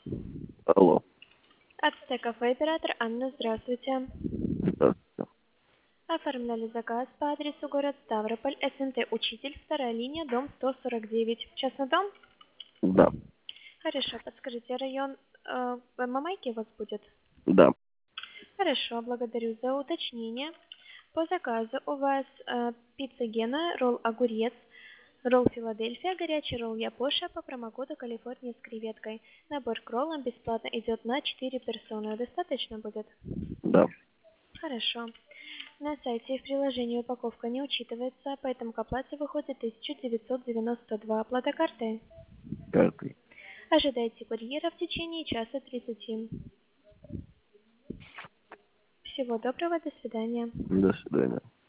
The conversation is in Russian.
Алло. АЦТ кафе оператор Анна, здравствуйте. Здравствуйте. Оформляли заказ по адресу город Ставрополь, СНТ Учитель, вторая линия, дом 149. Частный дом? Да. Хорошо, подскажите, район Мамайки у вас будет? Да. Хорошо, благодарю за уточнение. По заказу у вас пицца Гена, ролл огурец, ролл Филадельфия, горячий ролл Япоша по промокоду Калифорния с креветкой. Набор к роллам бесплатно идет на 4 персоны. Достаточно будет? Да. Хорошо. На сайте и в приложении упаковка не учитывается, поэтому к оплате выходит 1992. Оплата картой. Картой. Ожидайте курьера в течение часа 30. Всего доброго, до свидания. До свидания.